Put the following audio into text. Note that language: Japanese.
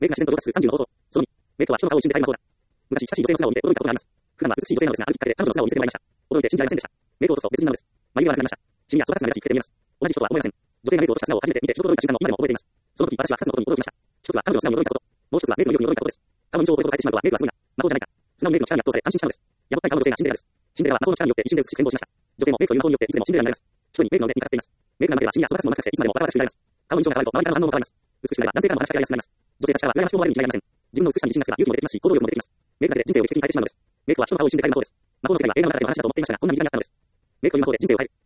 メイクが自然と上達する30の方法。その2、メイクは人の顔を一瞬で変える魔法だ。昔、親しい女性の素顔を見て驚いたことがあります。普段は美しい女性なのですが、あるきっかけで彼女の素顔を見せてもらいました。驚いて信じられませんでした。メイクを落とすと別人なのです。眉毛がなくなりました。シミやそばかすが目立ち老けて見えます。同じ人とは思えません。女性がメイクを落とした素顔を初めて見て、一度驚いた瞬間を今でも覚えています。その時、私は2つのことに驚きました。一つは彼女の素顔に驚いたこと。もう一つはメイクの威力に驚いたことです。顔の印象を超えることを変えてしまうとはメイクはすごいな。魔法じゃないか。素直にメイクの力に圧倒され感心したのです。やぼったい顔の女性がシンデレラです。シンデレラは魔法の力によって一瞬で美しく変貌しました。女性もメイクという魔法によっていつでもシンデレラになれます。人にメイクの腕にかかっています。メイクがなければシミやそばかすもなくていつまでもバカバカしく見られます。顔の印象が変わると周りからの反応も変わります。美しくなれば男性からも話しかけられやすくなります。女性たちからは羨ましく思われるに違いありません。自分の美しさに自信がつけば勇気も出てきますし、行動力も出てきます。メイクだけで人生を劇的に変えてしまうのです。メイクは人の顔を一瞬で変える魔法です。魔法の世界は映画の中でも話だと思っていましたが、こんな身近にあったのです。メイクという魔法で人生を変える。